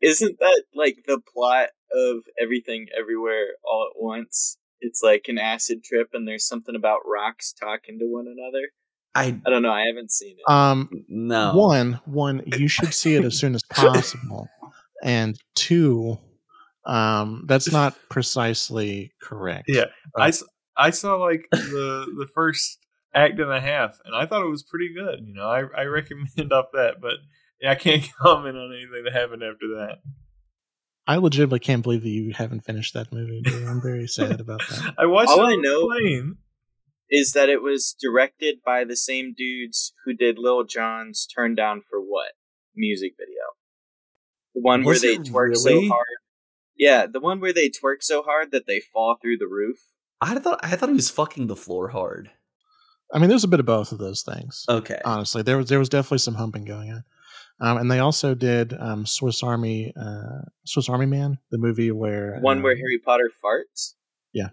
Isn't that like the plot of Everything Everywhere All at Once? It's like an acid trip, and there's something about rocks talking to one another. I don't know. I haven't seen it. No. One, you should see it as soon as possible, and two, that's not precisely correct. Yeah, I saw like the first act and a half, and I thought it was pretty good. You know, I recommend off that, but I can't comment on anything that happened after that. I legitimately can't believe that you haven't finished that movie, dude. I'm very sad about that. I watched All it I know plane. is that it was directed by the same dudes who did Lil Jon's Turn Down for What music video. The one where they twerk so hard. Yeah, the one where they twerk so hard that they fall through the roof. I thought he was fucking the floor hard. I mean, there's a bit of both of those things. Okay. Honestly, there was definitely some humping going on. And they also did Swiss Army Man, the movie where where Harry Potter farts. Yeah.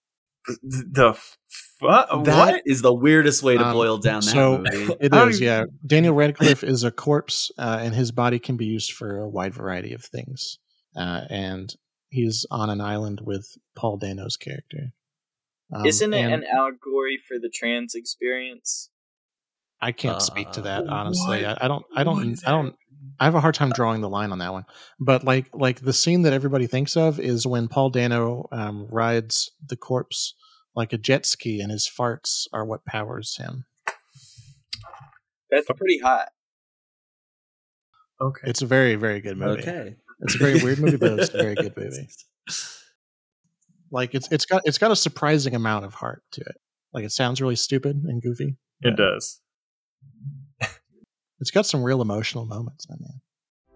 What is the weirdest way to boil down that movie? It is, yeah. Daniel Radcliffe is a corpse, and his body can be used for a wide variety of things. And he's on an island with Paul Dano's character. Isn't it an allegory for the trans experience? I can't speak to that, honestly. I have a hard time drawing the line on that one. But like the scene that everybody thinks of is when Paul Dano rides the corpse like a jet ski, and his farts are what powers him. That's pretty hot. Okay. It's a very, very good movie. Okay. It's a very weird movie, but it's a very good movie. Like it's got a surprising amount of heart to it. Like it sounds really stupid and goofy. It does. It's got some real emotional moments, my man.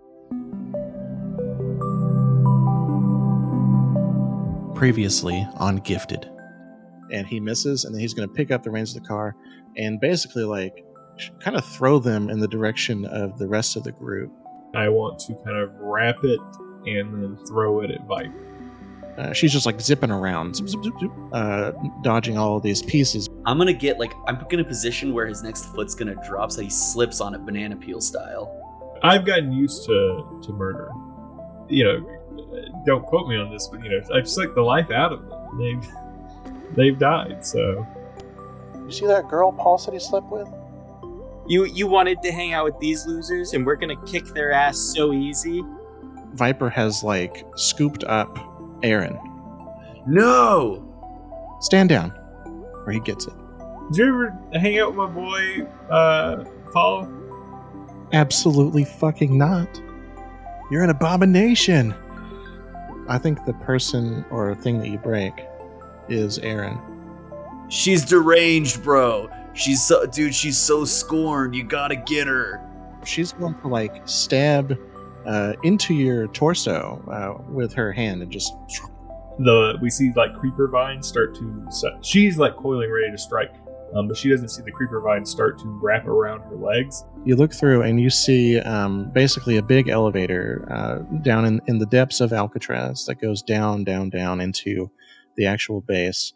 Previously on Gifted. And he misses, and then he's going to pick up the reins of the car and basically like kind of throw them in the direction of the rest of the group. I want to kind of wrap it and then throw it at Viper. She's just like zipping around, zip, zip, zip, zip, dodging all of these pieces. I'm gonna in a position where his next foot's gonna drop, so he slips on it banana peel style. I've gotten used to murder. You know, don't quote me on this, but you know, I've sucked the life out of them. They've died. So, you see that girl Paul said he slept with? You wanted to hang out with these losers, and we're gonna kick their ass so easy. Viper has like scooped up Aaron. No! Stand down, or he gets it. Did you ever hang out with my boy, Paul? Absolutely fucking not. You're an abomination. I think the person or thing that you break is Aaron. She's deranged, bro. She's so scorned. You gotta get her. She's going to like stab into your torso with her hand and just. We see like creeper vines start to. She's like coiling, ready to strike, but she doesn't see the creeper vines start to wrap around her legs. You look through and you see basically a big elevator down in the depths of Alcatraz that goes down into the actual base.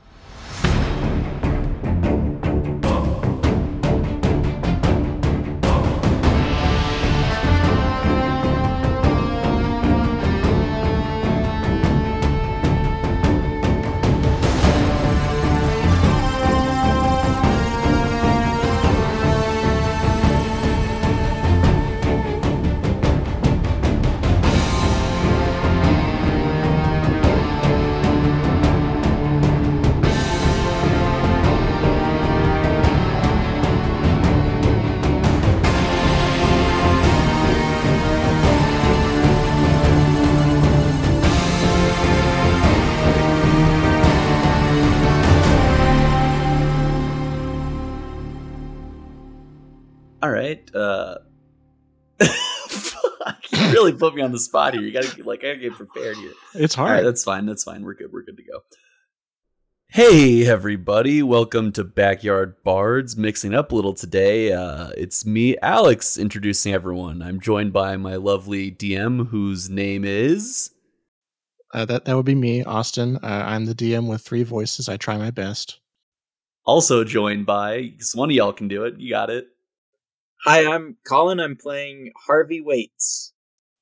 All right. Fuck, you really put me on the spot here. I gotta get prepared here. It's hard. All right, that's fine. We're good to go. Hey everybody, welcome to Backyard Bards. Mixing up a little today. It's me, Alex, introducing everyone. I'm joined by my lovely DM, whose name is. That would be me, Austin. I'm the DM with 3 voices. I try my best. Also joined by, one of y'all can do it. You got it. Hi, I'm Colin. I'm playing Harvey Waits.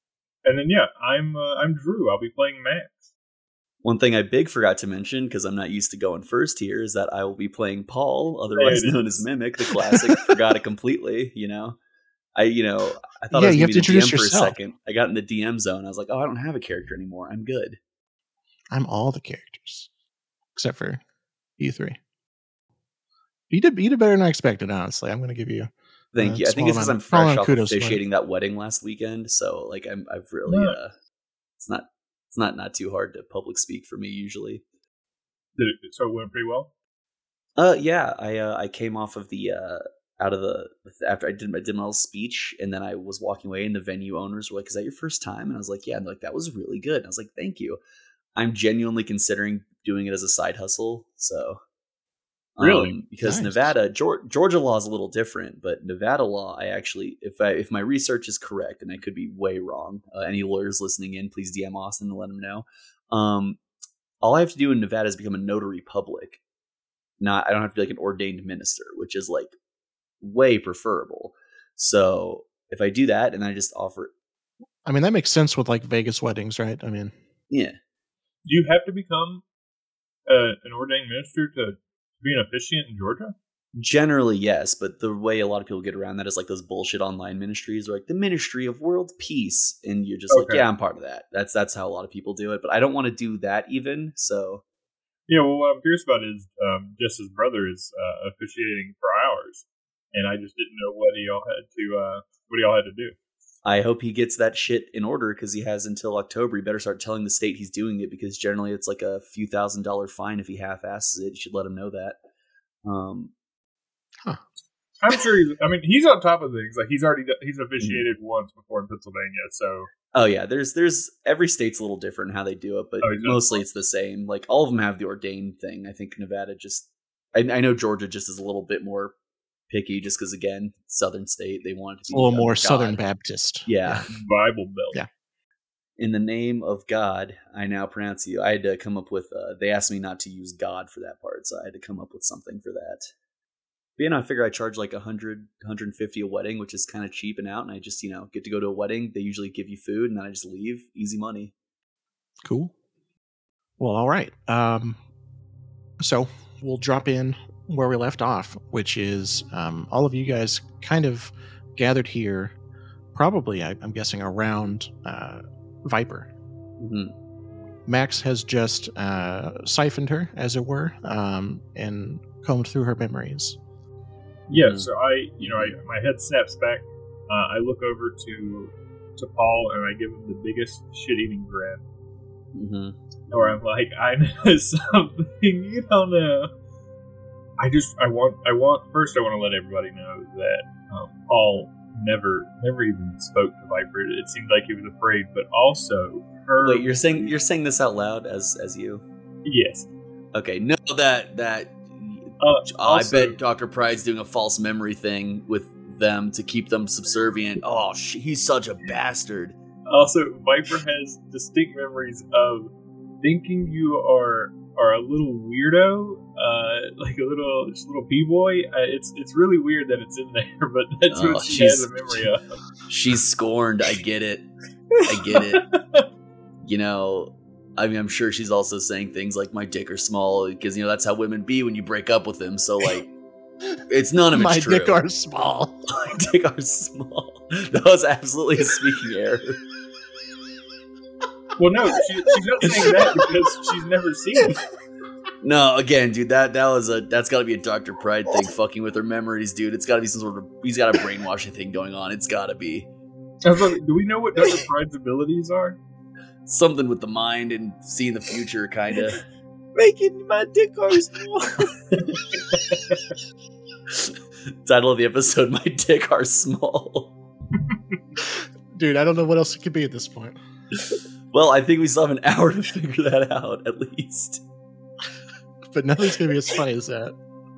And then I'm Drew. I'll be playing Max. One thing I forgot to mention, because I'm not used to going first here, is that I will be playing Paul, otherwise known as Mimic, the classic. Forgot it completely. I thought I was going to be the DM for a second. I got in the DM zone. I was like, oh, I don't have a character anymore. I'm good. I'm all the characters except for you three. You did better than I expected. Honestly, I'm going to give you. Thank you. I think it's because I'm fresh off officiating that wedding last weekend, so like I've really it's not too hard to public speak for me usually. So it went pretty well. Yeah, I came off of the after I did my little speech, and then I was walking away, and the venue owners were like, "Is that your first time?" And I was like, "Yeah." And they're like, "That was really good." And I was like, "Thank you." I'm genuinely considering doing it as a side hustle. So, really, because nice. Nevada, Georgia law is a little different, but Nevada law, I actually, if my research is correct, and I could be way wrong, any lawyers listening in, please DM Austin and let him know. All I have to do in Nevada is become a notary public. I don't have to be like an ordained minister, which is like way preferable. So if I do that and I just offer it, I mean, that makes sense with like Vegas weddings, right? I mean, yeah. Do you have to become an ordained minister to be an officiant in Georgia? Generally, yes, but the way a lot of people get around that is like those bullshit online ministries, or like the Ministry of World Peace, and you're just like, yeah, I'm part of that. That's how a lot of people do it, but I don't want to do that even. So, yeah. Well, what I'm curious about is Jess's brother is officiating for ours, and I just didn't know what y'all had to do. I hope he gets that shit in order because he has until October. He better start telling the state he's doing it, because generally it's like a few $1,000 fine if he half-asses it. You should let him know that. I'm sure he's on top of things. Like he's officiated once before in Pennsylvania. So yeah, there's every state's a little different in how they do it, but mostly it's the same. Like all of them have the ordained thing. I think Nevada I know Georgia just is a little bit more picky, just because again, southern state, they want it to be a little more Southern Baptist. Yeah. Bible Belt. Yeah. In the name of God, I now pronounce you. I had to come up with they asked me not to use God for that part, so I had to come up with something for that. But I figure I charge like $100, $150 a wedding, which is kind of cheap and out, and I just get to go to a wedding. They usually give you food, and then I just leave. Easy money. Cool. Well, all right. So we'll drop in where we left off, which is all of you guys kind of gathered here, probably, I'm guessing, around Viper. Mm-hmm. Max has just siphoned her, as it were, and combed through her memories. Yeah, so my head snaps back. I look over to Paul and I give him the biggest shit-eating grin. Mm-hmm. Or I'm like, I know something you don't know. I want to let everybody know that Paul never even spoke to Viper. It seemed like he was afraid, but also her. Wait, you're saying this out loud as you? Yes. Okay. No, that. I bet Dr. Pride's doing a false memory thing with them to keep them subservient. Oh, he's such a bastard. Also, Viper has distinct memories of thinking you are a little weirdo, like a little p-boy. It's really weird that it's in there, but that's what she has a memory of. She's scorned. I get it. I'm sure she's also saying things like "my dick are small" because that's how women be when you break up with them. So like, it's none of it's true. My dick are small. My dick are small. That was absolutely a speaking error. Well, no, she's not saying that because she's never seen it. No, again, dude, that's got to be a Dr. Pride thing, fucking with her memories, dude. It's got to be some sort of, he's got a brainwashing thing going on. It's got to be. Do we know what Dr. Pride's abilities are? Something with the mind and seeing the future, kind of. Making my dick are small. Title of the episode: My dick are small. Dude, I don't know what else it could be at this point. Well, I think we still have an hour to figure that out, at least. But nothing's going to be as funny as that.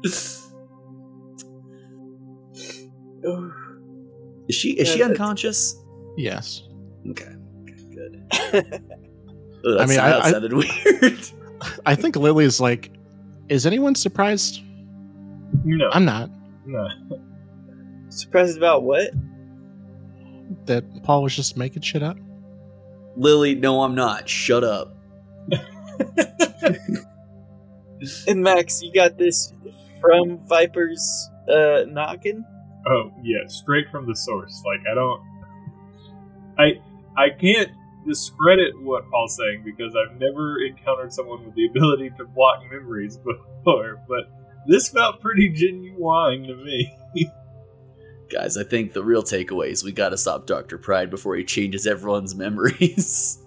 Is she unconscious? Yes. Okay, good. That sounded weird. I think Lily's like, is anyone surprised? No. I'm not. No. Surprised about what? That Paul was just making shit up? Lily, no, I'm not. Shut up. And Max, you got this from Viper's noggin? Oh yeah, straight from the source. Like I can't discredit what Paul's saying because I've never encountered someone with the ability to block memories before, but this felt pretty genuine to me. Guys, I think the real takeaway is we gotta stop Dr. Pride before he changes everyone's memories.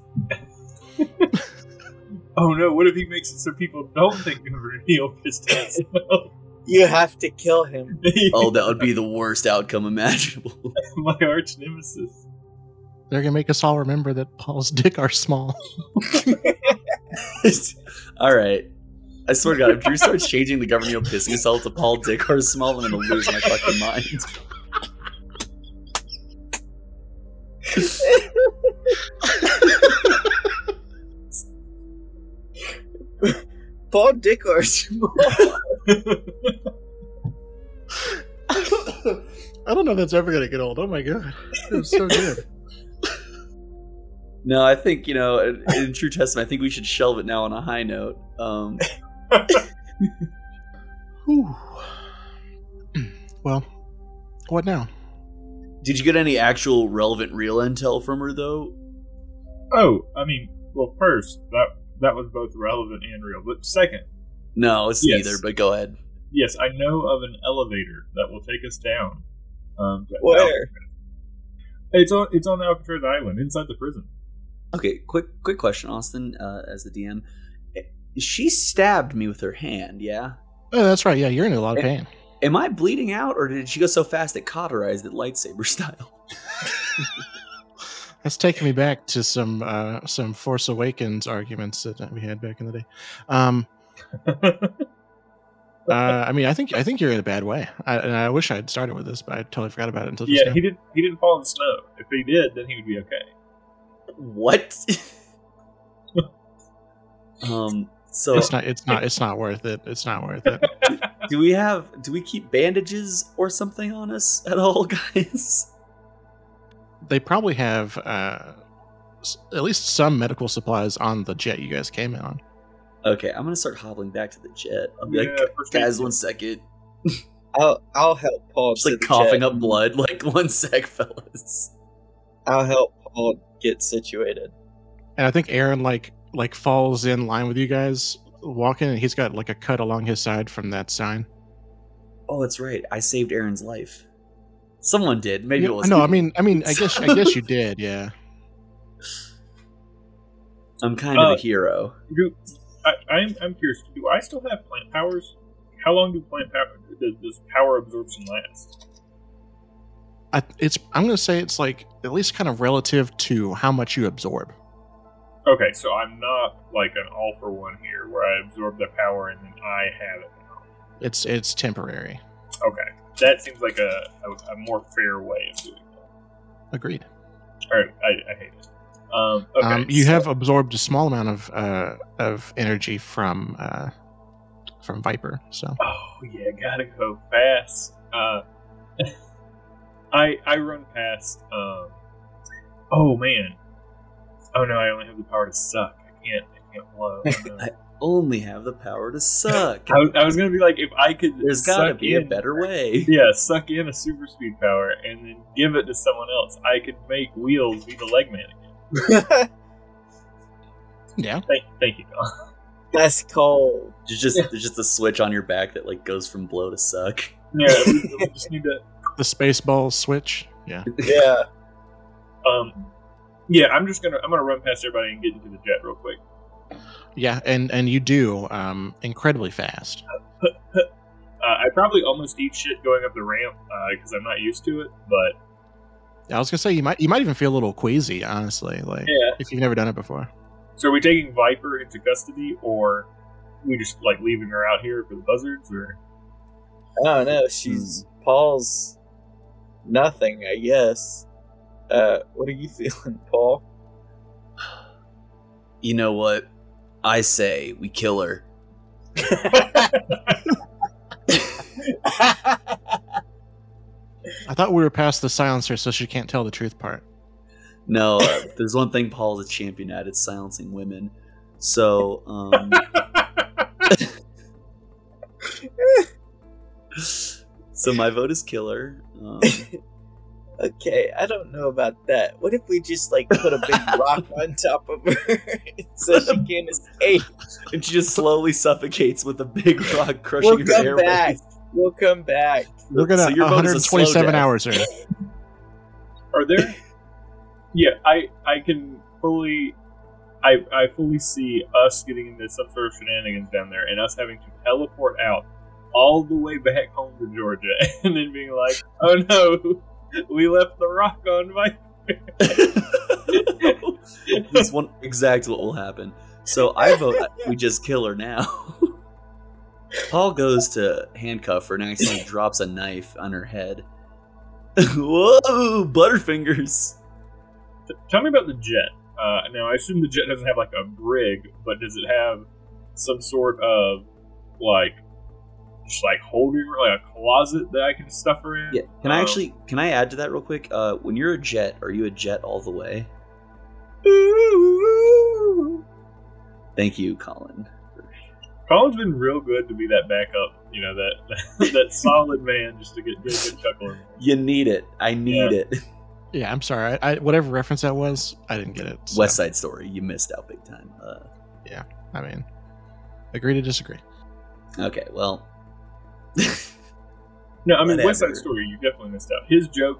Oh no, what if he makes it so people don't think of Neil Pistons? You have to kill him. Oh, that would be the worst outcome imaginable. My arch nemesis. They're gonna make us all remember that Paul's dick are small. Alright. I swear to God, if Drew starts changing the government pissing himself to Paul Dick or small, I'm gonna lose my fucking mind. Paul Dick are small. I don't know if that's ever gonna get old. Oh my god, it was so good. No, I think, in true testament, I think we should shelve it now on a high note. Well, what now? Did you get any actual relevant real intel from her, though? Oh, I mean, well, first, that was both relevant and real. But second... No, it's neither, but go ahead. Yes, I know of an elevator that will take us down. Where? It's on Alcatraz Island, inside the prison. Okay, quick question, Austin, as the DM. She stabbed me with her hand, yeah? Oh, that's right. Yeah, you're in a lot of pain. Am I bleeding out, or did she go so fast it cauterized it lightsaber style? That's taking me back to some Force Awakens arguments that we had back in the day. I mean, I think you're in a bad way. I wish I had started with this, but I totally forgot about it until just now. He didn't fall in the snow. If he did, then he would be okay. What? So it's not worth it. It's not worth it. Do we keep bandages or something on us at all, guys? They probably have at least some medical supplies on the jet you guys came in on. Okay, I'm gonna start hobbling back to the jet. I'll be like, guys, 1 second. I'll help Paul. Just like coughing up blood. Like, 1 sec, fellas. I'll help Paul get situated. And I think Aaron like falls in line with you guys walking, and he's got like a cut along his side from that sign. Oh, that's right. I saved Aaron's life. Someone did. Maybe it was. No, I mean, I guess you did. Yeah. I'm kind of a hero. I'm curious. Do I still have plant powers? How long does power absorption last? I'm going to say it's like at least kind of relative to how much you absorb. Okay, so I'm not like an all for one here, where I absorb the power and then I have it now. It's temporary. Okay, that seems like a more fair way of doing that. Agreed. All right, I hate it. Okay, you have absorbed a small amount of energy from Viper. So. Oh yeah, gotta go fast. I run past. Oh man. Oh no, I only have the power to suck. I can't blow. No. I only have the power to suck. I was gonna be like, if I could, there's gotta be a better way. Yeah, suck in a super speed power and then give it to someone else. I could make Wheels be the leg man again. Yeah. Thank you, Don. That's cold. There's just a switch on your back that like goes from blow to suck. Yeah, we just need to. The Spaceball switch. Yeah. Yeah. Yeah, I'm gonna run past everybody and get into the jet real quick. Yeah, and you do incredibly fast. I probably almost eat shit going up the ramp because I'm not used to it. But I was gonna say you might even feel a little queasy, honestly, like if you've never done it before. So are we taking Viper into custody, or we just like leaving her out here for the buzzards, or? I don't know. She's Paul's nothing, I guess. What are you feeling, Paul? You know what? I say we kill her. I thought we were past the silencer, so she can't tell the truth part. No, there's one thing Paul is a champion at. It's silencing women. So, so my vote is killer. Okay, I don't know about that. What if we just like put a big rock on top of her so she can't escape? And she just slowly suffocates with a big rock crushing her airways. Back. We'll come back. We're gonna 127 hours in. Are there? Yeah, I can fully. I fully see us getting into some sort of shenanigans down there, and us having to teleport out all the way back home to Georgia, and then being like, "Oh no, we left the rock on Viper." That's exactly what will happen. So I vote we just kill her now. Paul goes to handcuff her and accidentally drops a knife on her head. Whoa, Butterfingers! Tell me about the jet. Now, I assume the jet doesn't have like a brig, but does it have some sort of like, just like holding, like a closet that I can stuff her in? Yeah. Can I add to that real quick? When you're a jet, are you a jet all the way? Thank you, Colin. Colin's been real good to be that backup, that solid man just to get a good chuckle in. You need it. I need it. Yeah, I'm sorry. I whatever reference that was, I didn't get it. So. West Side Story. You missed out big time. Yeah, I mean, agree to disagree. Okay, well. No, I mean, West Side Story, you definitely missed out. His joke,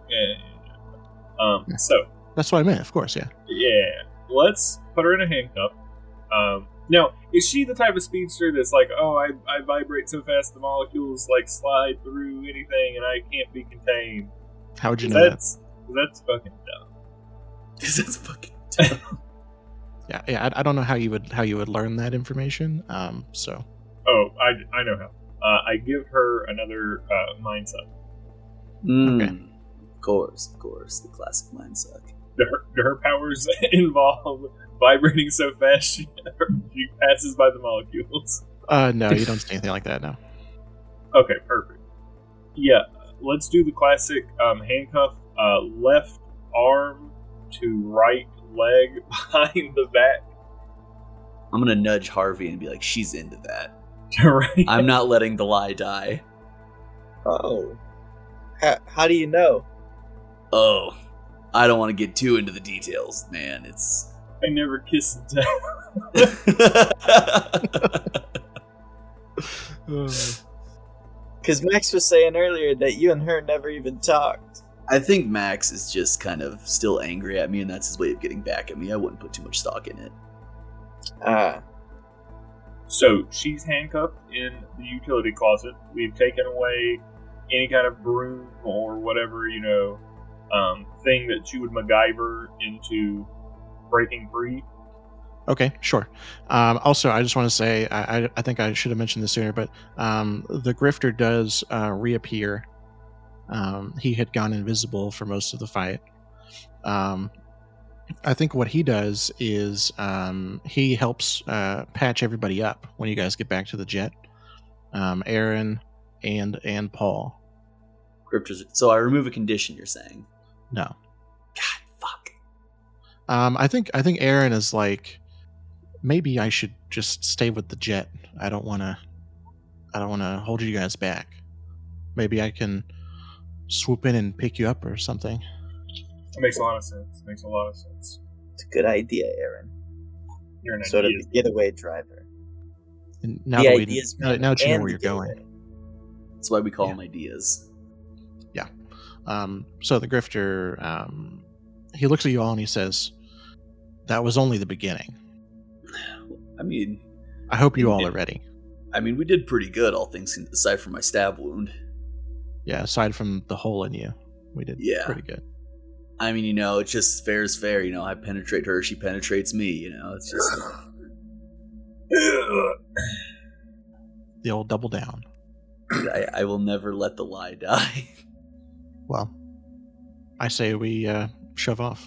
so. That's what I meant, of course, yeah. Yeah. Let's put her in a handcuff. Now, is she the type of speedster that's like, oh, I vibrate so fast the molecules like slide through anything and I can't be contained? How would you know that? That's fucking dumb. That's fucking dumb. Yeah. I don't know how you would learn that information. So. Oh, I know how. I give her another mind suck. Okay. Of course, the classic mind suck. Do her powers involve vibrating so fast she passes by the molecules? No, you don't say anything like that. No. Okay, perfect. Yeah, let's do the classic handcuff. Left arm to right leg behind the back. I'm gonna nudge Harvey and be like, she's into that. Right. I'm not letting the lie die. Oh. How do you know? Oh. I don't want to get too into the details, man. It's... I never kiss and tell. Because Max was saying earlier that you and her never even talked. I think Max is just kind of still angry at me, and that's his way of getting back at me. I wouldn't put too much stock in it. So she's handcuffed in the utility closet. We've taken away any kind of broom or whatever, thing that she would MacGyver into breaking free. Okay, sure. Also, I just want to say, I think I should have mentioned this sooner, but the Grifter does reappear. He had gone invisible for most of the fight. I think what he does is he helps patch everybody up when you guys get back to the jet. Aaron and Paul. Grifter's, so I remove a condition, you're saying? No. God, fuck. I think Aaron is like, maybe I should just stay with the jet. I don't want to hold you guys back. Maybe I can swoop in and pick you up or something. It makes a lot of sense. It's a good idea, Aaron. You're an sort of the getaway driver. And now that you know where you're going. That's why we call them ideas. Yeah. So the Grifter, he looks at you all and he says, "That was only the beginning." I mean, I hope you all are ready. I mean, we did pretty good, all things aside from my stab wound. Yeah, aside from the hole in you, we did pretty good. I mean, it's just fair is fair. I penetrate her, she penetrates me. It's just the old double down. I will never let the lie die. Well, I say we shove off.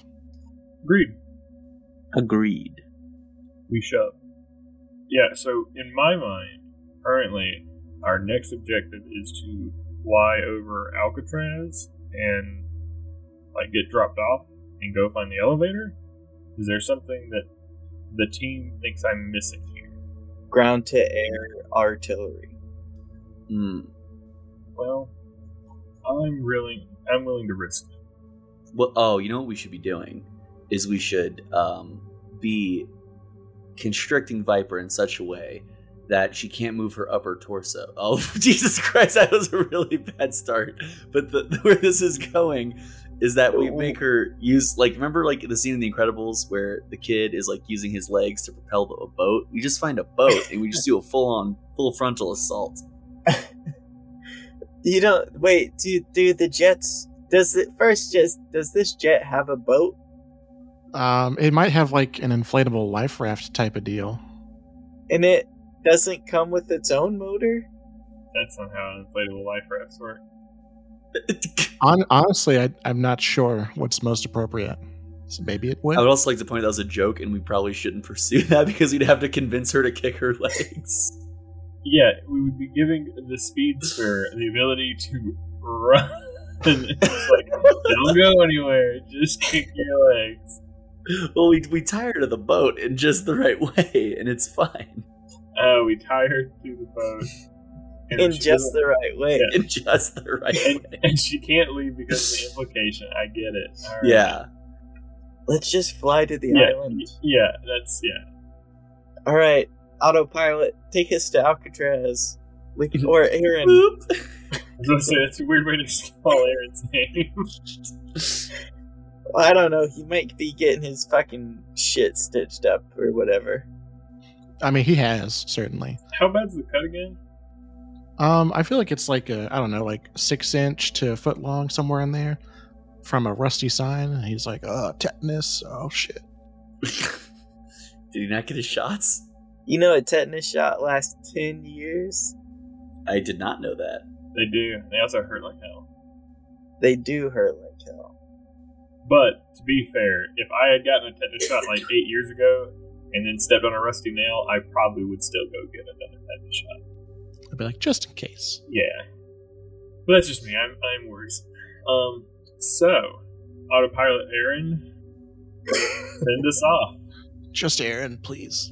Agreed. We shove. Yeah, so in my mind, currently, our next objective is to fly over Alcatraz and get dropped off. and go find the elevator? Is there something that the team thinks I'm missing here? Ground to air artillery. Well, I'm willing to risk it. Well, you know what we should be doing is we should be constricting Viper in such a way that she can't move her upper torso. Oh, Jesus Christ, that was a really bad start. But where this is going is that we make her use, like, remember like the scene in The Incredibles where the kid is like using his legs to propel a boat? We just find a boat and we just do a full frontal assault. You don't wait. Do the jets? Does this jet have a boat? It might have like an inflatable life raft type of deal. And it doesn't come with its own motor? That's not how inflatable life rafts work. Honestly, I'm not sure what's most appropriate. So maybe it would. I would also like to point out that was a joke, and we probably shouldn't pursue that because we'd have to convince her to kick her legs. Yeah, we would be giving the speedster the ability to run. It's like, don't go anywhere, just kick your legs. Well, we tie her to the boat in just the right way, and it's fine. Oh, we tie her to the boat. In just the right way. Yeah. In just the right way. And she can't leave because of the implication. I get it. All right. Yeah. Let's just fly to the island. Yeah, All right, autopilot, take us to Alcatraz. Or Aaron. I was going to say, that's a weird way to spell Aaron's name. Well, I don't know. He might be getting his fucking shit stitched up or whatever. I mean, he has, certainly. How bad's the cut again? I feel like it's like a, I don't know, like 6-inch to a foot long, somewhere in there, from a rusty sign. And he's like, tetanus. Oh, shit. Did he not get his shots? You know, a tetanus shot lasts 10 years? I did not know that. They do. They also hurt like hell. They do hurt like hell. But, to be fair, if I had gotten a tetanus shot like 8 years ago and then stepped on a rusty nail, I probably would still go get another tetanus shot. I'd be like, just in case. Yeah. But that's just me. I'm worrisome. So, autopilot Aaron, send us off. Just Aaron, please.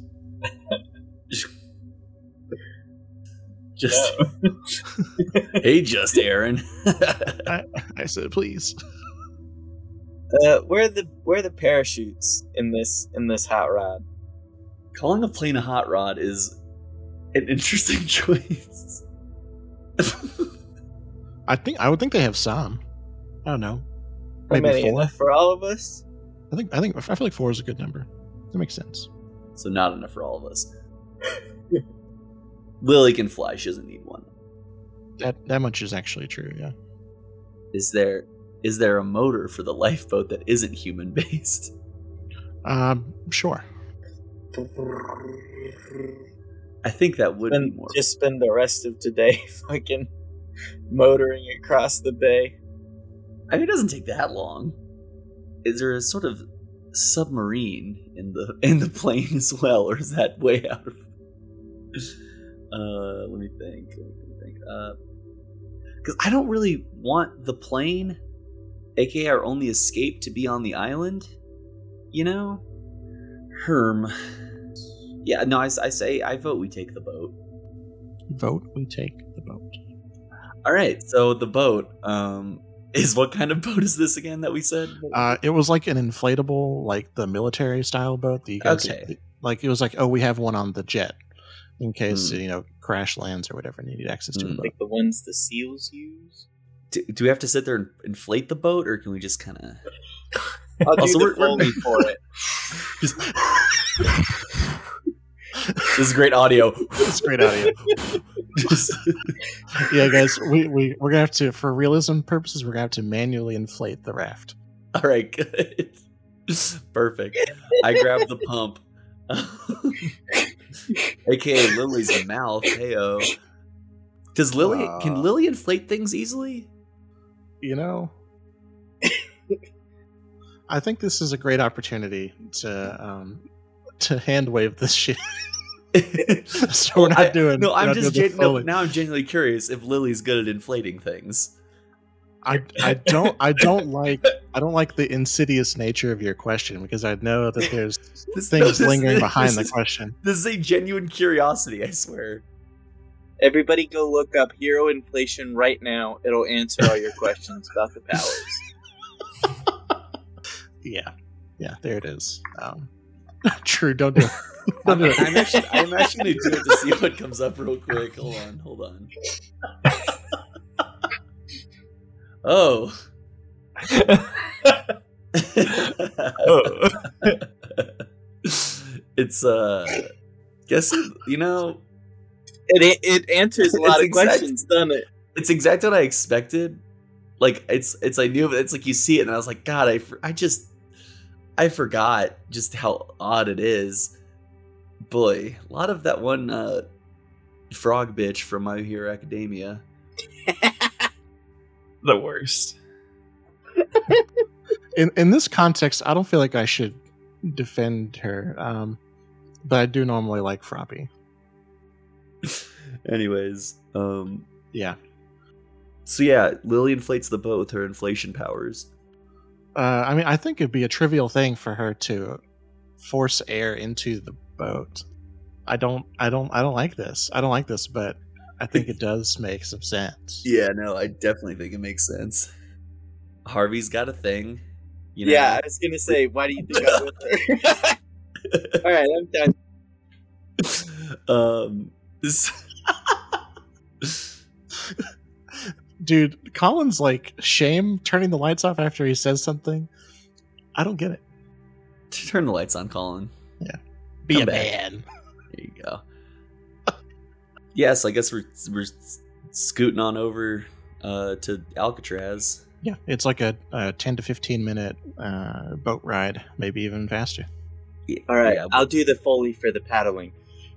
Just hey, just Aaron. I said please. Where are the parachutes in this hot rod? Calling a plane a hot rod is an interesting choice. I would think they have some. I don't know. Maybe many 4 enough for all of us. I feel like 4 is a good number. That makes sense. So not enough for all of us. Lily can fly. She doesn't need one. That much is actually true. Yeah. Is there a motor for the lifeboat that isn't human based? Sure. I think that would be more. Just spend the rest of today fucking motoring across the bay. I mean, it doesn't take that long. Is there a sort of submarine in the plane as well, or is that way out of? Let me think. Because I don't really want the plane, aka our only escape, to be on the island. You know, Yeah, no, I vote we take the boat. Vote we take the boat. All right, so the boat is what kind of boat is this again that we said? It was like an inflatable, like the military style boat. That you guys, okay. Like it was like, we have one on the jet in case crash lands or whatever, and you need access to a boat. Like the ones the SEALs use. Do we have to sit there and inflate the boat, or can we just kind of? I'll do the Foley for it. This is great audio. It's great audio. Yeah, guys, we're gonna have to, for realism purposes, we're gonna have to manually inflate the raft. All right, good, perfect. I grab the pump, aka Lily's mouth. Heyo. Can Lily inflate things easily? You know, I think this is a great opportunity to hand wave this shit. So we're not doing. No, now I'm genuinely curious if Lily's good at inflating things. I don't like the insidious nature of your question, because I know that there's things lingering behind the question. This is a genuine curiosity, I swear. Everybody go look up hero inflation right now. It'll answer all your questions about the powers. Yeah, there it is. True, don't do it. I'm actually gonna do it to see what comes up real quick. Hold on. Oh. It's guess it answers a lot of questions, doesn't it? It's exactly what I expected. Like it's I knew, but it's like you see it and I was like, God, I forgot just how odd it is. Boy, a lot of that one frog bitch from My Hero Academia. The worst. In this context, I don't feel like I should defend her, but I do normally like Froppy. Anyways, yeah. So yeah, Lily inflates the boat with her inflation powers. I mean, I think it'd be a trivial thing for her to force air into the boat. I don't like this. I don't like this, but I think it does make some sense. Yeah, no, I definitely think it makes sense. Harvey's got a thing. You know? Yeah, I was gonna say, why do you think I'm with her? All right, I'm done. Dude, Colin's like shame turning the lights off after he says something. I don't get it. Turn the lights on, Colin. Yeah, be a man. There you go. Yes, I guess we're scooting on over to Alcatraz. Yeah, it's like a 10 to 15 minute boat ride, maybe even faster. Yeah, all right, yeah, I'll do the Foley for the paddling.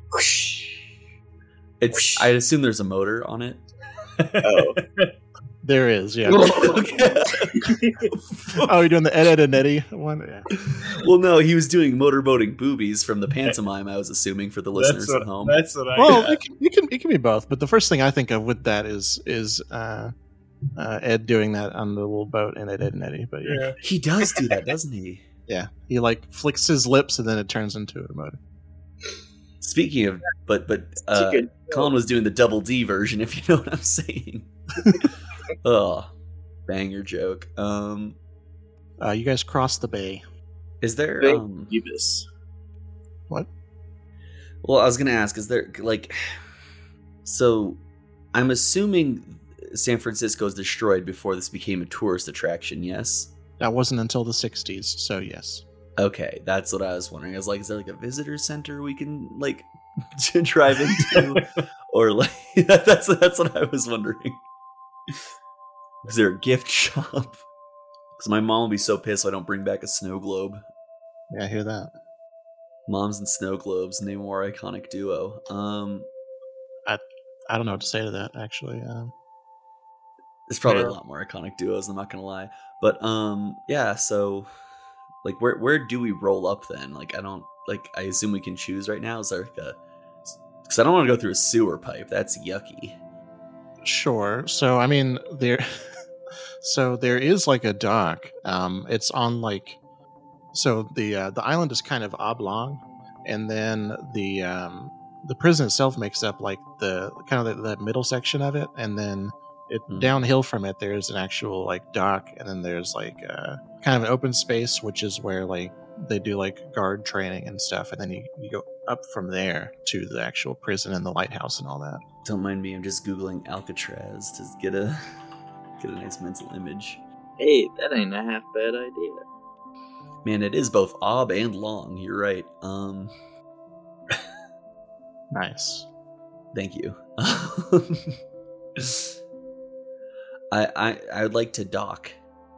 I assume there's a motor on it. Oh, there is. Yeah. Okay. Oh, you're doing the Ed, Edd and Eddy one? Yeah. Well, no, he was doing motorboating boobies from the pantomime. I was assuming for the listeners at home. That's what I. Well, it can be both, but the first thing I think of with that is Ed doing that on the little boat in Ed, Edd and Eddy. But yeah, he does do that, doesn't he? Yeah, he like flicks his lips and then it turns into a motor. Speaking of, but Colin was doing the double D version, if you know what I'm saying. Oh, banger joke. You guys crossed the bay. Is there what? Well, I was gonna ask, is there like, so I'm assuming San Francisco is destroyed before this became a tourist attraction, yes? That wasn't until the 60s, so yes. Okay, that's what I was wondering. I was like, is there like a visitor center we can like drive into, or like that's what I was wondering. Is there a gift shop? Because my mom will be so pissed if I don't bring back a snow globe. Yeah, I hear that. Moms and snow globes, name more iconic duo. I don't know what to say to that, actually. There's probably a lot more iconic duos, I'm not gonna lie. But yeah, so like where do we roll up then? Like I assume we can choose right now. Is there like because I don't want to go through a sewer pipe. That's yucky. Sure. So I mean there is like a dock. It's on like, so the island is kind of oblong, and then the prison itself makes up like the kind of the middle section of it, and then downhill from it there's an actual like dock, and then there's like kind of an open space, which is where like they do like guard training and stuff, and then you go up from there to the actual prison and the lighthouse and all that. Don't mind me, I'm just googling Alcatraz to get a nice mental image. Hey, that ain't a half bad idea. Man, it is both ob and long. You're right. Nice. Thank you. I would like to dock.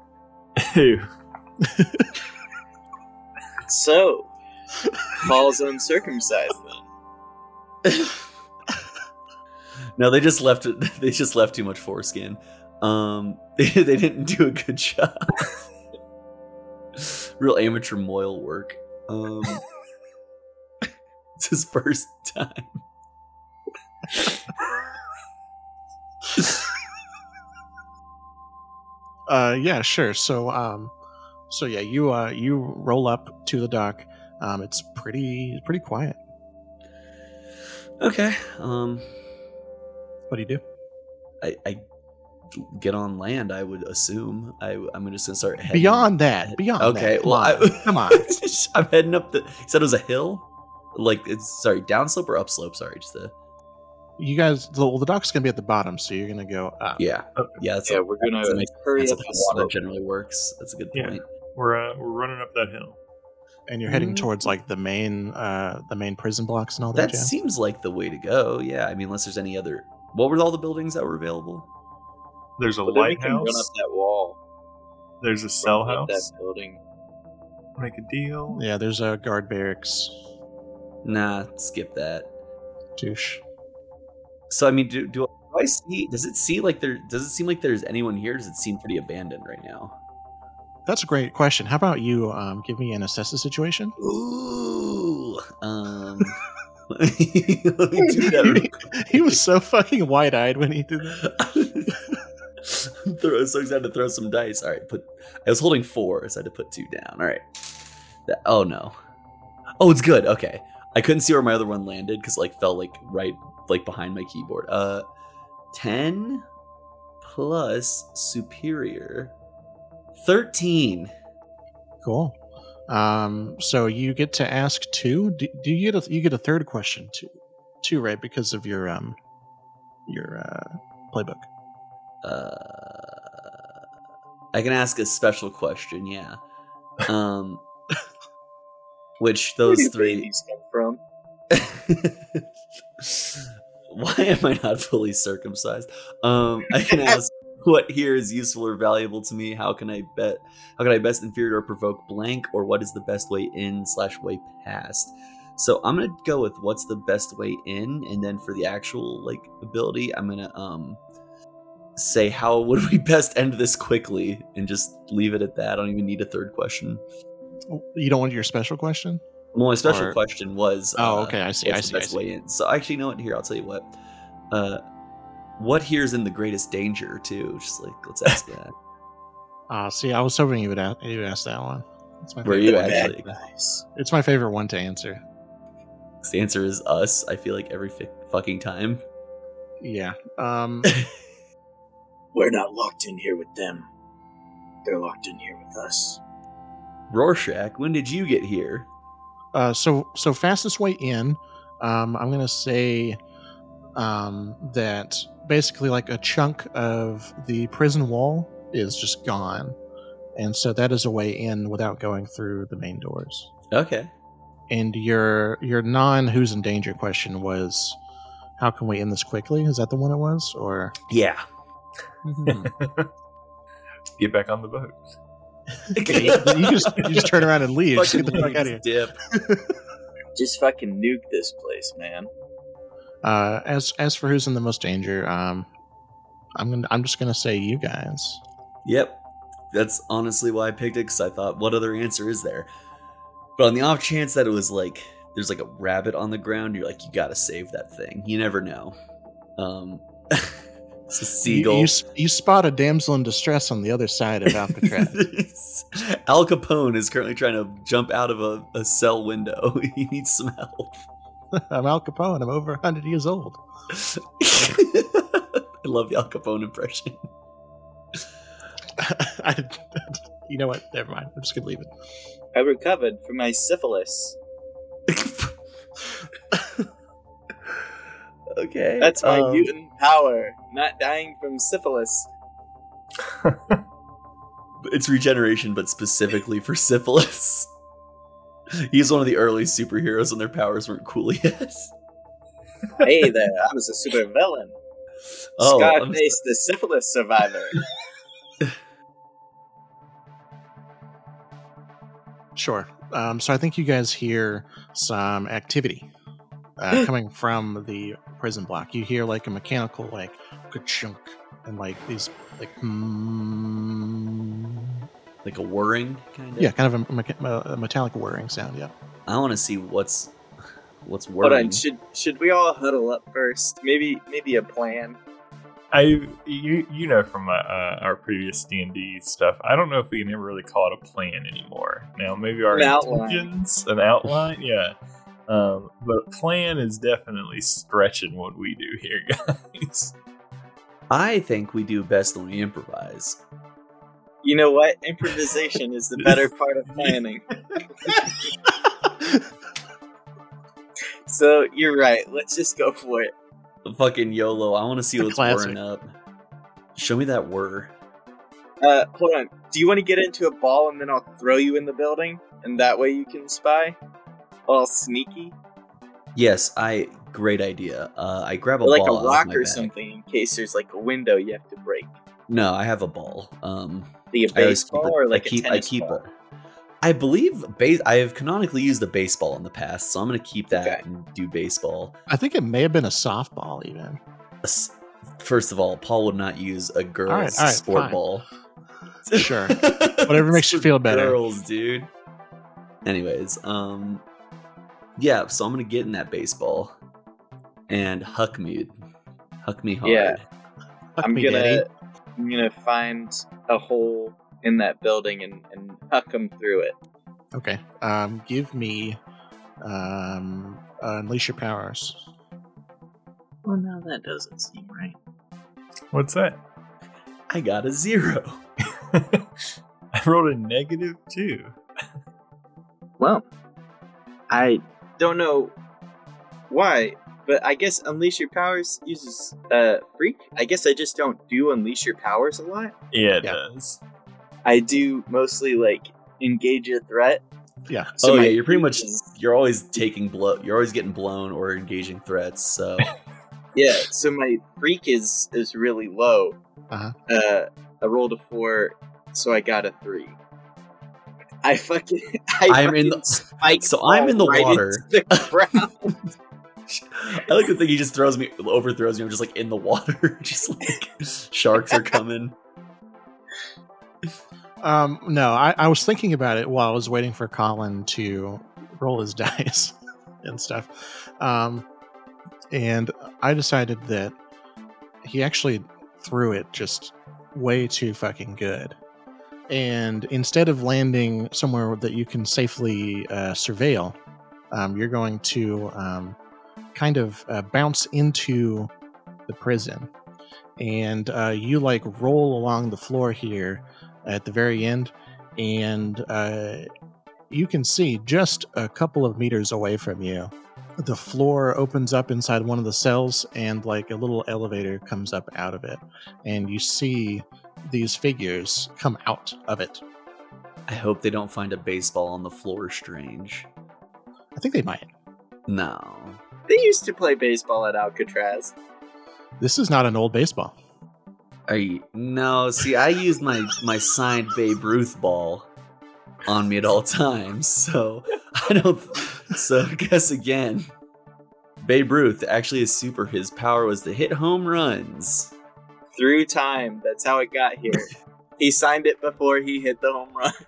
So, Paul's uncircumcised then. No, they just left it. They just left too much foreskin. They didn't do a good job. Real amateur moil work. It's his first time. Yeah, sure. So yeah, you roll up to the dock. It's pretty quiet. Okay. What do you do? I get on land. I would assume. I'm just gonna start heading beyond that. Okay. Well, come on. I'm heading up the. You said it was a hill. Like it's downslope or upslope? Sorry, just the. You guys, the dock's gonna be at the bottom, so you're gonna go up. Yeah, we're gonna hurry up. That's how generally works. That's a good point. We're running up that hill, and you're heading towards like the main prison blocks and all that. That seems like the way to go. Yeah, I mean, unless there's any other. What were all the buildings that were available? There's a lighthouse. Run up that wall. There's a cell house. That building. Make a deal. Yeah, there's a guard barracks. Nah, skip that. Douche. So I mean, do I see? Does it seem like there's anyone here? Does it seem pretty abandoned right now? That's a great question. How about you give me an assess the situation? Ooh. Let me do that. He was so fucking wide-eyed when he did that. I was so excited to throw some dice. All right, I was holding 4, so I had to put 2 down. All right. Oh no. Oh, it's good. Okay. I couldn't see where my other one landed because it fell right behind my keyboard. 10 plus superior 13. Cool. So you get to ask 2. Do you get a third question too, right? Because of your playbook. I can ask a special question. Yeah. Which those 3 come from? Why am I not fully circumcised? I can ask what here is useful or valuable to me. How can I best inferior or provoke blank, or what is the best way in / way past? So I'm gonna go with what's the best way in, and then for the actual ability, I'm gonna say how would we best end this quickly, and just leave it at that. I don't even need a third question. You don't want your special question? Well, my special question was... okay, I see. Way in. So actually, you know what? Here, I'll tell you what. What here is in the greatest danger, too? Just let's ask that. See, I was hoping you would ask that one. Were you actually? Nice. It's my favorite one to answer. The answer is us, I feel like every fucking time. Yeah. We're not locked in here with them. They're locked in here with us. Rorschach, when did you get here? So fastest way in, I'm gonna say that basically a chunk of the prison wall is just gone, and so that is a way in without going through the main doors. Okay. And your who's in danger question was, how can we end this quickly? Is that the one it was, or yeah? Get back on the boat. you just turn around and leave. Just get the fuck out of here. Dip. Just fucking nuke this place, man. As for who's in the most danger, I'm just gonna say you guys. Yep, that's honestly why I picked it, because I thought, what other answer is there? But on the off chance that it was there's a rabbit on the ground, you're you gotta save that thing. You never know. It's a seagull. You spot a damsel in distress on the other side of Alcatraz. Al Capone is currently trying to jump out of a cell window. He needs some help. I'm Al Capone. I'm over 100 years old. I love the Al Capone impression. You know what? Never mind. I'm just going to leave it. I recovered from my syphilis. Okay. That's my mutant power. Not dying from syphilis. It's regeneration, but specifically for syphilis. He's one of the early superheroes when their powers weren't cool yet. Hey there, I was a super villain. Scarface the syphilis survivor. Sure. So I think you guys hear some activity coming from the prison block. You hear a mechanical ka-chunk and these like a whirring kind of. Yeah, kind of a metallic whirring sound. Yeah. I want to see what's whirring. Hold on, should we all huddle up first? Maybe a plan. You know from our previous D&D stuff, I don't know if we can ever really call it a plan anymore. Now maybe our intentions, an outline, yeah. But plan is definitely stretching what we do here, guys. I think we do best when we improvise. You know what? Improvisation is the better part of planning. So you're right. Let's just go for it. Fucking YOLO. I want to see what's whirring up. Show me that whir. Hold on. Do you want to get into a ball and then I'll throw you in the building? And that way you can spy? All sneaky? Yes, great idea. I grab a or like ball. Like a rock or something in case there's like a window you have to break. No, I have a ball. The baseball or like a tennis ball? I believe I have canonically used a baseball in the past, so I'm going to keep that and do baseball. I think it may have been a softball even. First of all, Paul would not use a girl's sport fine. Ball. Sure. Whatever makes you feel better. Girls, dude. Anyways, yeah, so I'm going to get in that baseball and huck me hard. Yeah. I'm gonna find a hole in that building and huck them through it. Okay. Give me unleash your powers. Well, no, that doesn't seem right. What's that? I got a 0. I rolled a -2. Well, I don't know why, but I guess Unleash Your Powers uses Freak. I guess I just don't do Unleash Your Powers a lot. Yeah, it does. I do mostly like engage a threat. Yeah. So yeah, you're pretty much you're always getting blown or engaging threats. So yeah, so my Freak is really low. Uh-huh. I rolled a 4, so I got a 3. I'm in the water. The ground. I like to think he just overthrows me. I'm just like in the water, just like sharks are coming. No, I was thinking about it while I was waiting for Colin to roll his dice and stuff. And I decided that he actually threw it just way too fucking good. And instead of landing somewhere that you can safely surveil, you're going to kind of bounce into the prison. And you like roll along the floor here at the very end, and you can see just a couple of meters away from you, the floor opens up inside one of the cells, and like a little elevator comes up out of it, and you see these figures come out of it. I hope they don't find a baseball on the floor. Strange. I think they might. No. They used to play baseball at Alcatraz. This is not an old baseball. No, see, I used my signed Babe Ruth ball on me at all times, so I guess again, Babe Ruth, actually his power was to hit home runs. Through time, that's how it got here. He signed it before he hit the home run.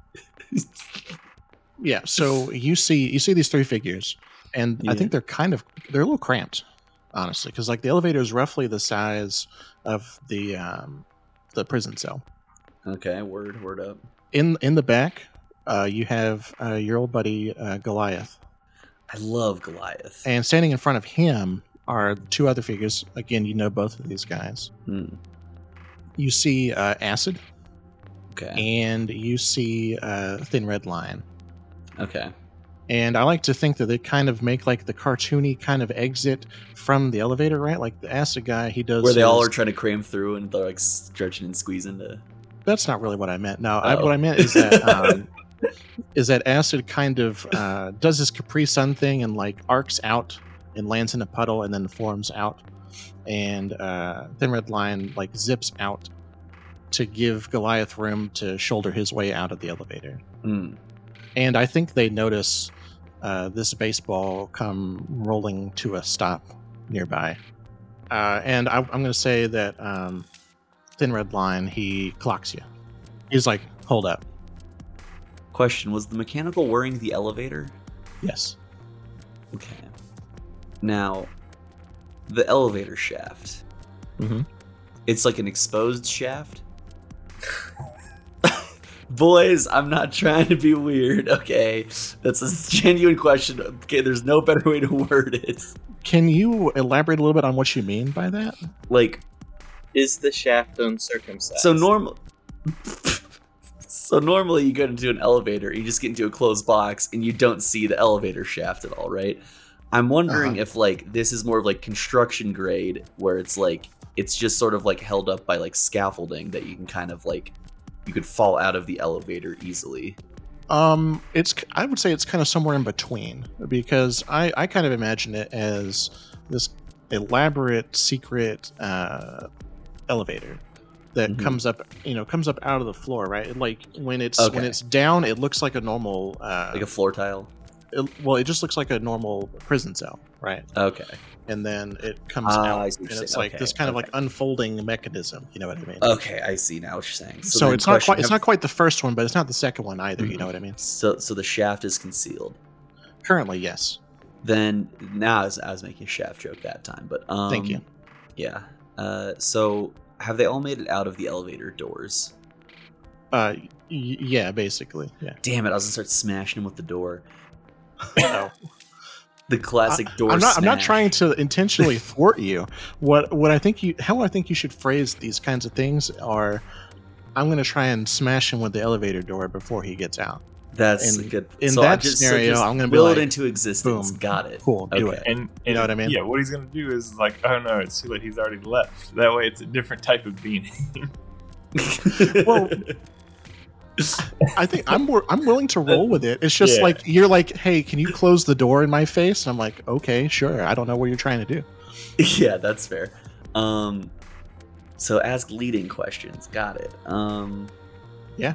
Yeah, so you see these three figures, and I think they're a little cramped, honestly, because like the elevator is roughly the size of the prison cell. Okay, word up. In the back, you have your old buddy Goliath. I love Goliath. And standing in front of him are two other figures. Again, you know both of these guys. You see Acid. Okay. And you see Thin Red Line. Okay. And I like to think that they kind of make like the cartoony kind of exit from the elevator, right? Like the Acid guy, he does... Where they all are trying to cram through and they're like stretching and squeezing to... That's not really what I meant. No, what I meant is that is that Acid kind of does this Capri Sun thing and like arcs out and lands in a puddle and then forms out. And Thin Red Line like zips out to give Goliath room to shoulder his way out of the elevator. And I think they notice this baseball come rolling to a stop nearby. And I'm going to say that Thin Red Line, he clocks you. He's like, hold up. Question, was the mechanical whirring the elevator? Yes. Okay. Now, the elevator shaft. It's like an exposed shaft. Boys, I'm not trying to be weird, okay? That's a genuine question. Okay, there's no better way to word it. Can you elaborate a little bit on what you mean by that? Like, is the shaft uncircumcised? So normally you go into an elevator, you just get into a closed box, and you don't see the elevator shaft at all, right? I'm wondering if like this is more of like construction grade, where it's like it's just sort of like held up by like scaffolding that you can kind of like you could fall out of the elevator easily. I would say it's kind of somewhere in between, because I kind of imagine it as this elaborate secret elevator that comes up out of the floor, right? Like when it's down, it looks like a normal like a floor tile. It just looks like a normal prison cell, right? Okay. And then it comes out, and it's like this kind of like unfolding mechanism. You know what I mean? Okay, I see now what you're saying. So it's not quite. It's not quite the first one, but it's not the second one either. You know what I mean? So the shaft is concealed. Currently, yes. Then now I was making a shaft joke that time, but thank you. Yeah. So have they all made it out of the elevator doors? Yeah, basically. Yeah. Damn it! I was gonna start smashing them with the door. No. The classic door. I'm not trying to intentionally thwart you. How I think you should phrase these kinds of things are, I'm going to try and smash him with the elevator door before he gets out. That's good. In that scenario, I'm going to build it into existence. Boom. Got it. Cool. Do it. And you know what I mean? Yeah. What he's going to do is like, oh no, it's too late. He's already left. That way, it's a different type of being. Well, I think I'm willing to roll with it. It's just like you're like, hey, can you close the door in my face? And I'm like, okay, sure. I don't know what you're trying to do. Yeah, that's fair. So ask leading questions. Got it. Yeah.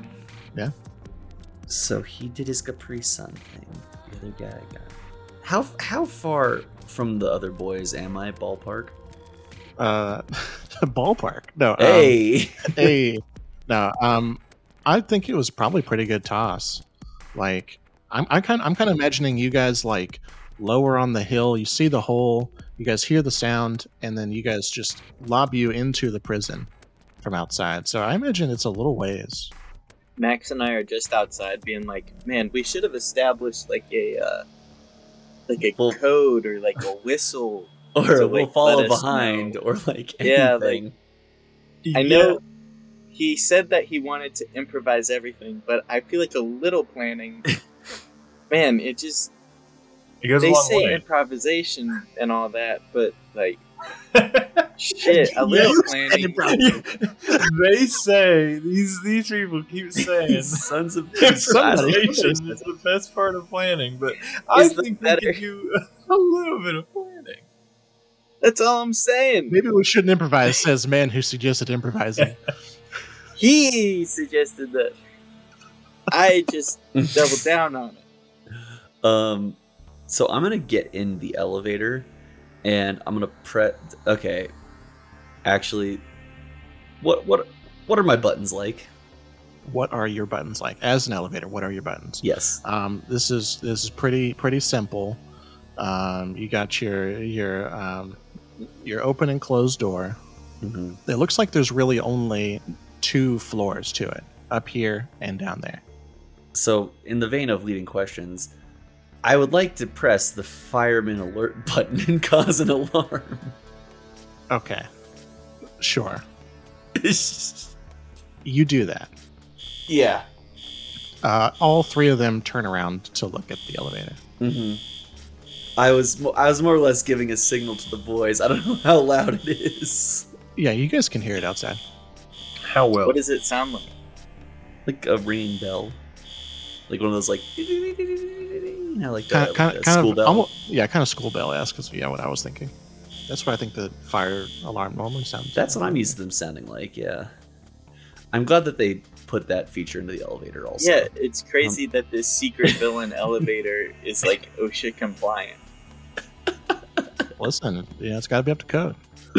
So he did his Capri Sun thing. The other guy got it. How far from the other boys am I? Ballpark? Ballpark? No. Hey. No. I think it was probably a pretty good toss. Like, I'm kind of imagining you guys like lower on the hill. You see the hole. You guys hear the sound, and then you guys just lob you into the prison from outside. So I imagine it's a little ways. Max and I are just outside, being like, "Man, we should have established like a code or like a whistle, or we'll follow behind, or like anything." Yeah, like I know. He said that he wanted to improvise everything, but I feel like a little planning, man, it goes they a long say way. Improvisation and all that, but like, shit, a little planning. They say these people keep saying sons of improvisation is the best part of planning, but I think we can do a little bit of planning. That's all I'm saying. Maybe we shouldn't improvise, says man who suggested improvising. He suggested that. I just doubled down on it. So I'm gonna get in the elevator, and I'm gonna press. Okay, actually, what are my buttons like? What are your buttons like as an elevator? What are your buttons? Yes. This is pretty simple. You got your open and closed door. Mm-hmm. It looks like there's really only 2 floors to it, up here and down there. So, in the vein of leading questions, I would like to press the fireman alert button and cause an alarm. Okay. Sure. You do that. Yeah. All 3 of them turn around to look at the elevator. Mm-hmm. I was more or less giving a signal to the boys. I don't know how loud it is. Yeah, you guys can hear it outside. How well? What does it sound like? Like a ringing bell. Like one of those, like, you know, like kind a school of, bell. almost, yeah, kind of school bell-esque is what I was thinking. That's what I think the fire alarm normally sounds. That's what I'm used to them sounding like. Yeah, I'm glad that they put that feature into the elevator. Also, yeah, it's crazy that this secret villain elevator is like OSHA compliant. Listen, it's got to be up to code.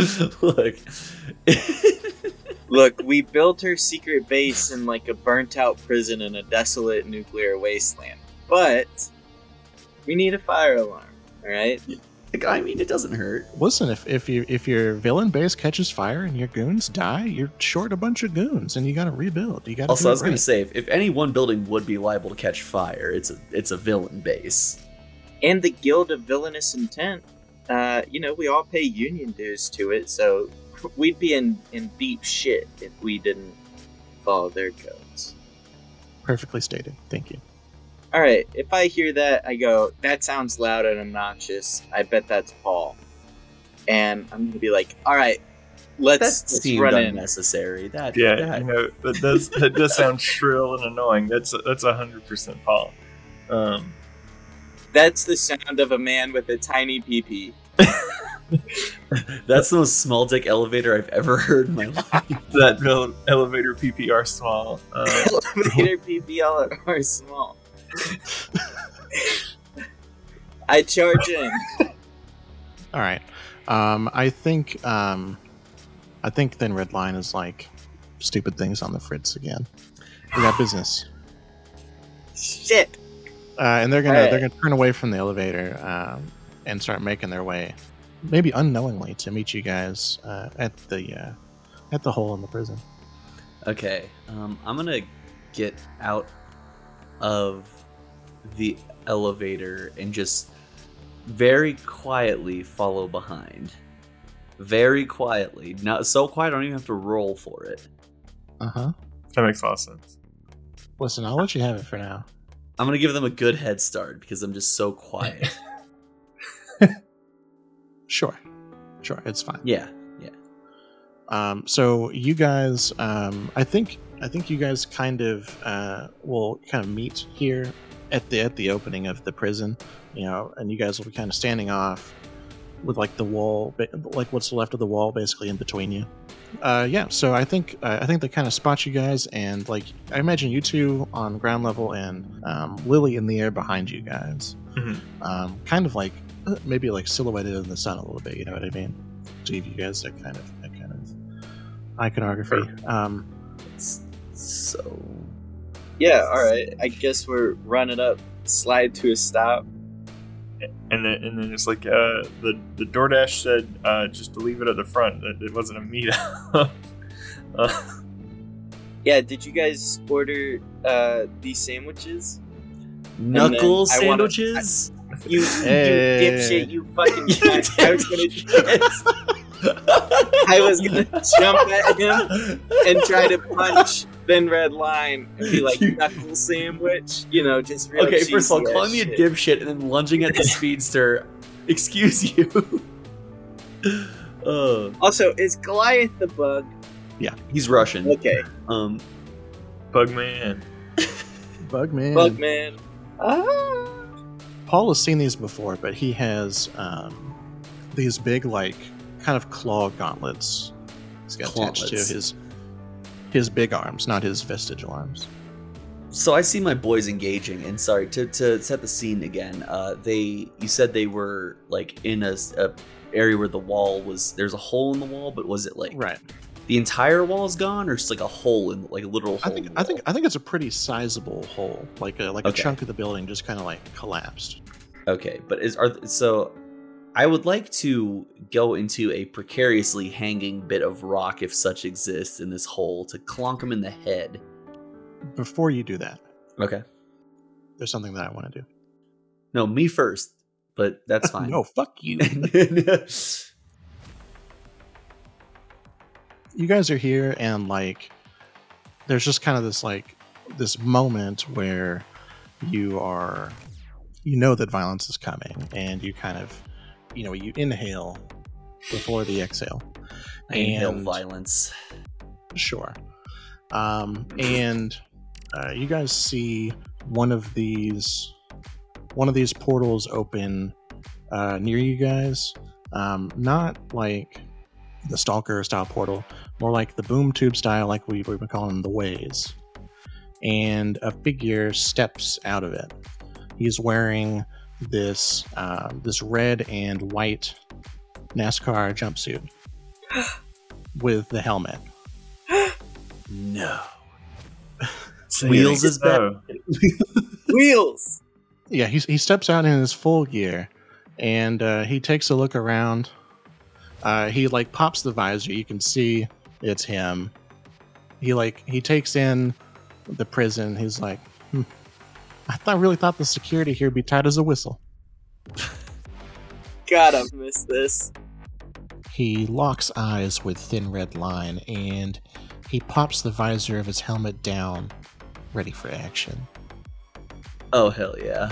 Look, we built her secret base in like a burnt-out prison in a desolate nuclear wasteland, but we need a fire alarm. All right. I mean, it doesn't hurt. Listen, if your villain base catches fire and your goons die, you're short a bunch of goons, and you got to rebuild. You got. Also, I was going to say, if any one building would be liable to catch fire, it's a villain base. And the Guild of Villainous Intent, we all pay union dues to it, so we'd be in deep shit if we didn't follow their codes. Perfectly stated. Thank you. All right, if I hear that, I go, that sounds loud and obnoxious. I bet that's Paul. And I'm going to be like, all right, let's run in. Unnecessary. That does sound shrill and annoying. That's 100% Paul. That's the sound of a man with a tiny pee-pee. That's the most small dick elevator I've ever heard in my life. That elevator PPR small. Elevator PPR are small. I charge in. All right. I think then Red Line is like stupid things on the fritz again. We got business. Shit. And they're gonna turn away from the elevator and start making their way, maybe unknowingly, to meet you guys at the hole in the prison. Okay. I'm gonna get out of the elevator and just very quietly follow behind. Very quietly. Not so quiet I don't even have to roll for it. Uh-huh. That makes a lot of sense. Listen, I'll let you have it for now. I'm gonna give them a good head start because I'm just so quiet. Sure, it's fine. Yeah. So you guys, I think you guys kind of will kind of meet here at the opening of the prison, and you guys will be kind of standing off with like the wall, like what's left of the wall, basically in between you. So I think they kind of spot you guys, and like I imagine you two on ground level and Lily in the air behind you guys, kind of like maybe like silhouetted in the sun a little bit. You know what I mean? To give you guys that kind of iconography. So yeah, all right. I guess we're running up, slide to a stop, and then it's like the DoorDash said just to leave it at the front. It wasn't a meetup. Yeah, did you guys order these sandwiches? Knuckle sandwiches? You dipshit! You fucking cunt! I was gonna jump at him and try to punch then Red Line and be like, knuckle sandwich, just real. Okay, first of all, calling me a dipshit and then lunging at the speedster. Excuse you. Also, is Goliath the bug? Yeah, he's Russian. Okay. Bugman. Bugman. Paul has seen these before, but he has these big, like, kind of claw gauntlets he's got attached to his big arms, not his vestigial arms. So I see my boys engaging, and sorry, to set the scene again, you said they were, like, in a area where the wall was, there's a hole in the wall, but was it, like, right, the entire wall's gone, or just, like, a hole in, like, a literal hole? I think it's a pretty sizable hole, like a chunk of the building just kind of, like, collapsed. Okay, but so I would like to go into a precariously hanging bit of rock, if such exists, in this hole to clonk him in the head. Before you do that, okay, there's something that I want to do. No, me first, but that's fine. No, fuck you. You guys are here, and like, there's just kind of this moment where you know that violence is coming, and you kind of, you inhale before the exhale. Inhale violence. Sure. And you guys see one of these portals open near you guys. Not like the Stalker style portal, more like the boom tube style, like we've been calling the Ways. And a figure steps out of it. He's wearing this red and white NASCAR jumpsuit with the helmet. No. Wheels is back. Wheels. Yeah, he steps out in his full gear, And he takes a look around. He like pops the visor. You can see it's him. He takes in the prison. He's like, I really thought the security here would be tight as a whistle. God, I've missed this. He locks eyes with Thin Red Line, and he pops the visor of his helmet down, ready for action. Oh, hell yeah.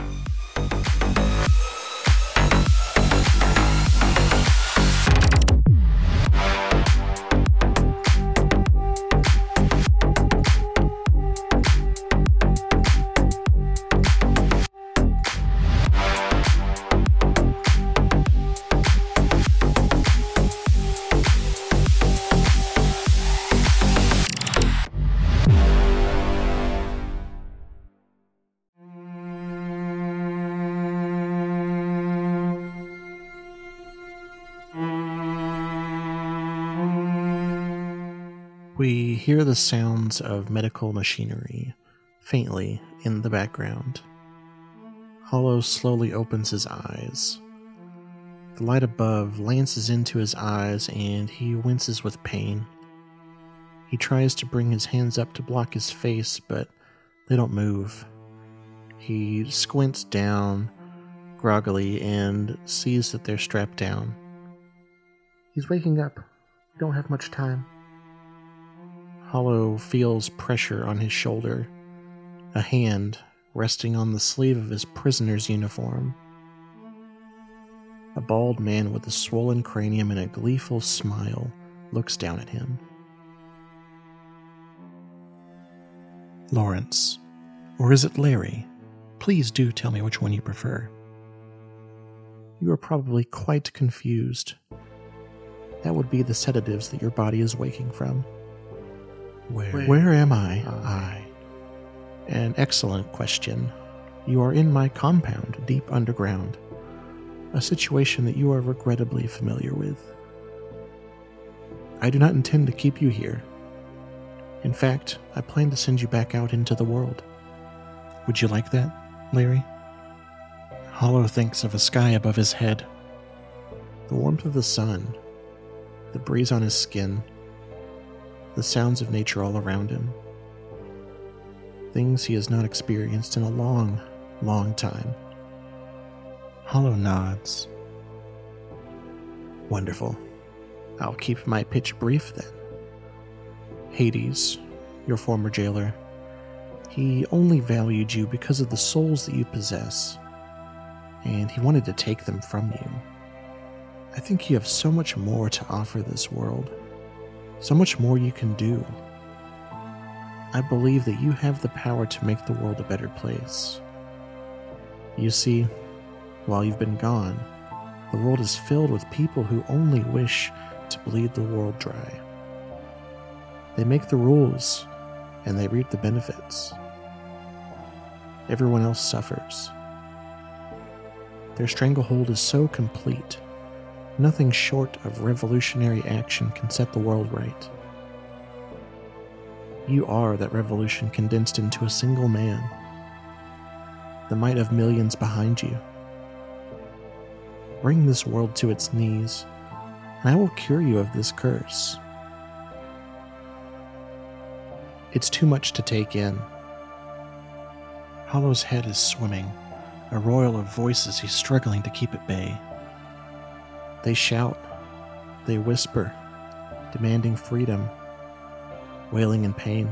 We hear the sounds of medical machinery faintly in the background. Hollow slowly opens his eyes. The light above lances into his eyes and he winces with pain. He tries to bring his hands up to block his face, but they don't move. He squints down groggily and sees that they're strapped down. He's waking up. We don't have much time. Hollow feels pressure on his shoulder, a hand resting on the sleeve of his prisoner's uniform. A bald man with a swollen cranium and a gleeful smile looks down at him. Lawrence, or is it Larry? Please do tell me which one you prefer. You are probably quite confused. That would be the sedatives that your body is waking from. Where am I? An excellent question. You are in my compound, deep underground. A situation that you are regrettably familiar with. I do not intend to keep you here. In fact, I plan to send you back out into the world. Would you like that, Larry? Hollow thinks of a sky above his head. The warmth of the sun. The breeze on his skin. The sounds of nature all around him. Things he has not experienced in a long, long time. Hollow nods. Wonderful. I'll keep my pitch brief then. Hades, your former jailer, he only valued you because of the souls that you possess, and he wanted to take them from you. I think you have so much more to offer this world. So much more you can do. I believe that you have the power to make the world a better place. You see, while you've been gone, the world is filled with people who only wish to bleed the world dry. They make the rules, and they reap the benefits. Everyone else suffers. Their stranglehold is so complete. Nothing short of revolutionary action can set the world right. You are that revolution condensed into a single man. The might of millions behind you. Bring this world to its knees, and I will cure you of this curse. It's too much to take in. Hollow's head is swimming, a roil of voices he's struggling to keep at bay. They shout, they whisper, demanding freedom, wailing in pain.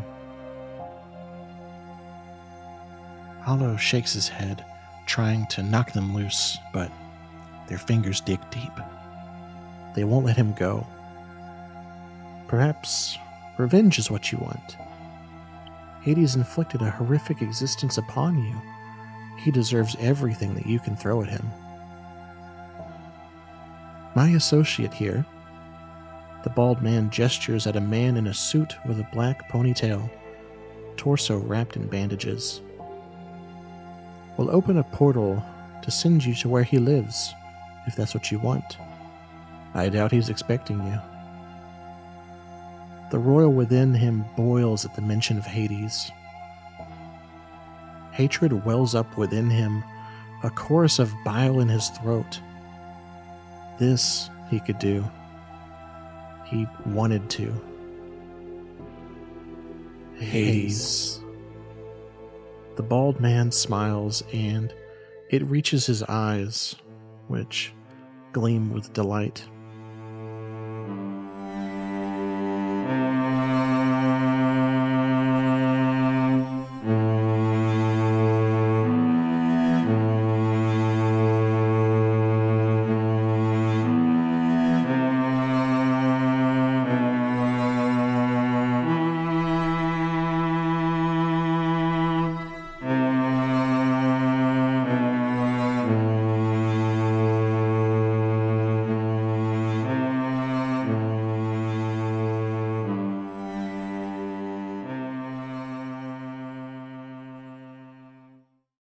Hollow shakes his head, trying to knock them loose, but their fingers dig deep. They won't let him go. Perhaps revenge is what you want. Hades inflicted a horrific existence upon you. He deserves everything that you can throw at him. My associate here, the bald man gestures at a man in a suit with a black ponytail, torso wrapped in bandages. Will open a portal to send you to where he lives, if that's what you want. I doubt he's expecting you. The royal within him boils at the mention of Hades. Hatred wells up within him a chorus of bile in his throat. This he could do. He wanted to. Hades. The bald man smiles, and it reaches his eyes, which gleam with delight.